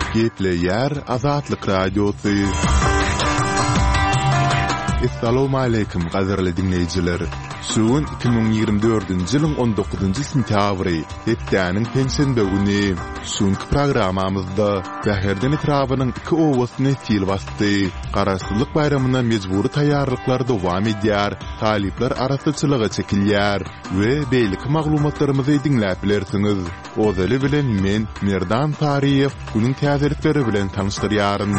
Gepleyer Azatlyk Radiosu. Assalamu alaykum gaderli dinleyijiler. Suun 2024-nji ýylyň 19-njy sentýabry, etdäniň pensiýa güni. Suňky programamyzda Bäherden etrabynyň 2 owasyny sil bastdy. Garaşsyzlyk bayramyna mejburi taýýarlyklar dowam edýär, talipler arasyçylyga çekilýär we beýlik maglumatlarymyzy dinläp bilersiňiz. Ozely bilen men Merdan Tariýew günüň täzelikleri bilen tanyşdyrýaryn.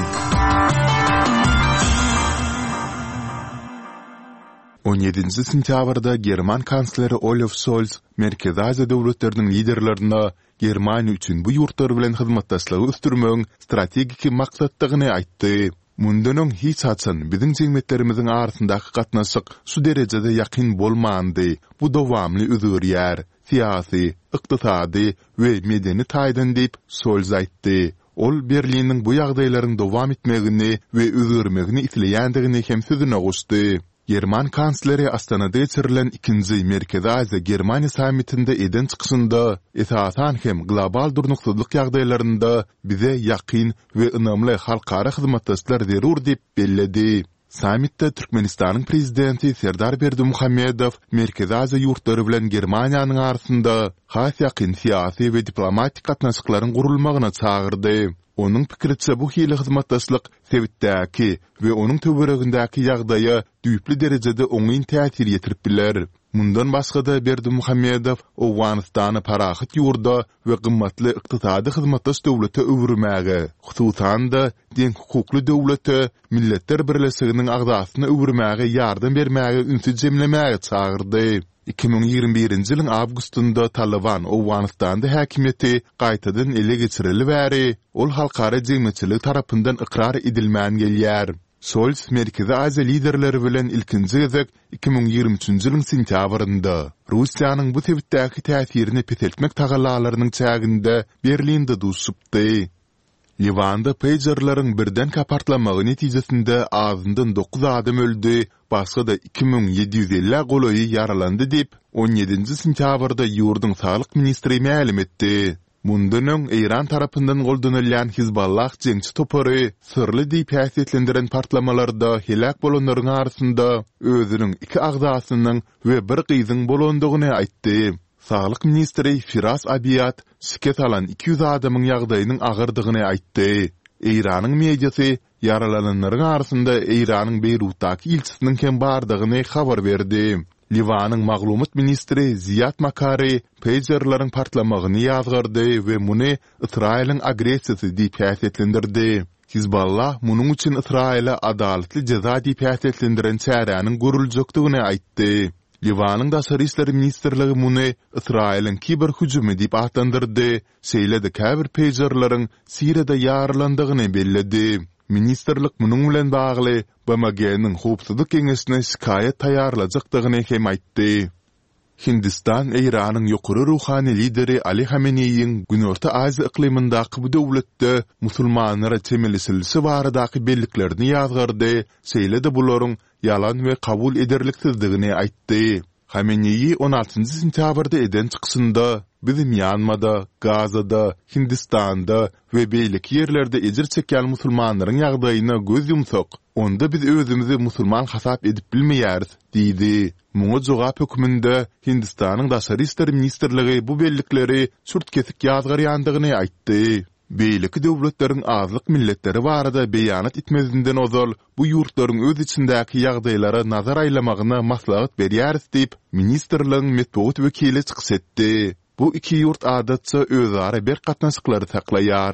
17-nji sentýabrda German kansleri Olaf Scholz Merkezi Aziýa döwletleriniň liderlerine Germaniýa üçin bu ýurtlar bilen hyzmatdaşlygy üstürmegiň strategik maksatdygyny aýtdy. Mundan hiç haçan biziň jeňmetlerimiziň arasyndaky gatnaşyk şu derejede ýakyn bolmandy. Bu dowamly üzürýär, siýasy, ykdysady we medeni taýdan diýip Scholz aýtdy. Ol Berliniň bu ýagdaýlaryň dowam etmegini we üzürmegini isleýändigini hem sözüne goşdy. German kansleri Astanada geçirilen 2-nji Merkezi Aziýa Germaniýa sammitinde eden çykyşynda esasan hem global durnuksuzlyk ýagdaýlarynda bize ýakyn we ynamly halkara hyzmatdaşlar zerur diýip belledi. Sammitde Türkmenistanyň prezidenti Serdar Berdimuhammedow Merkezi Aziýa ýurtlary bilen Germaniýanyň arasynda has ýakyn siýasy we diplomatik gatnaşyklaryň gurulmagyna çagyrdy. Onun pikirçe bu hili hyzmatdaşlyk sebitdäki we onuň töweregindäki ýagdaýa düýpli derejede oňyn täsir ýetirip biler. Mundan başga da Berdimuhammedow Owganystany parahat ýurda we gymmatly ykdysady hyzmatdaş döwlete öwürmäge, hususan da deň hukukly döwlete, milletler birleşiginiň agdasyna öwürmäge ýardam bermäge ünsüz jemlemäge çagyrdy. 2021-nji ýylyň awgustynda Taliban Owganystanda häkimiýeti gaýtadan ele geçirilip bäri, ol halkara jemgyýetçilik tarapyndan ikrar edilmän gelýär. Scholz Merkezi Aziýa liderleri bilen ilkinji gezek 2023-nji ýylyň sentýabrynda Russiýanyň bu sebitdäki täsirini peteltmek tagallalarynyň çäginde Berlinde duşupdy. Livanda pagerlaryň birden kapartlamagy netijesinde azyndan 9 adam öldü, başga da 2750 golaýy yaralandy diýip 17-nji sentýabrda ýurdun saglyk ministri ma'lum etdi. Mundan Iran tarapyndan goldanylýan Hizballah jeňçi topary sırly diýip häsiýetlendiren partlamalarda helak bolanlaryň arasynda özüniň 2 agdasynyň we bir gyzyň bolandygyny aýtdy. Saglyk ministri Firas Abiyat şiket alan 200 adamyň ýagdaýynyň agyrdygyny aýtdy. Iranyň mediasy yaralananlaryň arasynda Iranyň Beýrutdaky ilçisiniň hem bardygyny habar berdi. Livanyň maglumat ministri Ziyad Makari pagerlaryň partlamagyny ýazgyrdy we muny Israýlyň agressiýasy diýip häsiýetlendirdi. Hizballah munyň üçin Israýla adalatly jaza diýip häsiýetlendiren çäräniň görüljekdigini aýtdy. Livanyň daşary işler ministrligi muny Israýlyň kiber hüjumy diýip atandyrdy. Şeýle-de käbir pagerlaryň Siriýada ýaralandygyny belledi. Ministerlik munyň bilen bagly BMG-niň howpsuzlyk keňeşine şikaýet taýýarlajakdygyny hem aýtdy. Hindistan Iranyň ýokary ruhany lideri Ali Hameneiýiň Günorta Aziýa iklimyndaky bu döwletde musulmanlara temelisilisi baradaky belliklerini ýazgyrdy. Şeýle-de bularyň yalan we kabul ederliksizdigini aýtdy. Hameneiýi 16-njy sentýabrda eden çykyşynda biz Myanmada, Gazada, Hindistanda we beýlik ýerlerde ejir çekýän musulmanlaryň ýagdaýyna göz ýumsak, onda biz özümizi musulman hasap edip bilmeýäris, diýdi. Muňa jogap hökmünde Hindistanyň daşary işler ministrligi bu bellikleri çurt kesik ýazgyrýandygyny aýtdy. Beýleki döwletleriň azlyk milletleri barada beýanat etmezinden ozal bu ýurtlaryň öz içindäki ýagdaýlara nazar aýlamagyna maslahat berýäris diýip ministrligiň metbuat wekili çykyş etdi. Bu iki ýurt adatça özara bir gatnaşyklary saklaýar.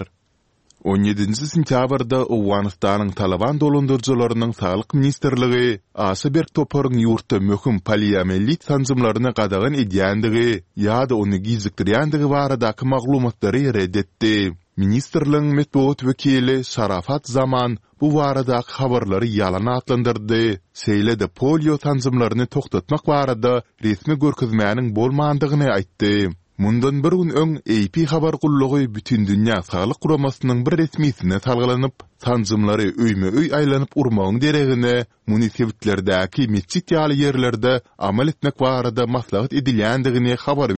17-nji sentýabrda Owganystanyň Taliban dolandyrjylarynyň saglyk ministrligi Aşyberk toparyň ýurtda möhüm poliamellit tanzymlaryna gadagan edýändigi ýa-da ony gizlikdirýändigi baradaky maglumatlary reddetdi. Ministerligiň metbuat wekili Şarafat Zaman bu baradaky habarlary ýalan atlandyrdy. Şeýle-de polio tanzymlaryny toktatmak barada resmi görkezmäniň bolmandygyny aýtdy. Mundan bir gün öň AP habar gullugy bütün dünýä saglyk guramasynyň bir resmisine salgylanyp, tanzymlary öýme-öý aýlanyp urmagyň deregine munisipitlerdäki mesjid ýaly ýerlerde amal etmek barada maslahat edilýändigini habar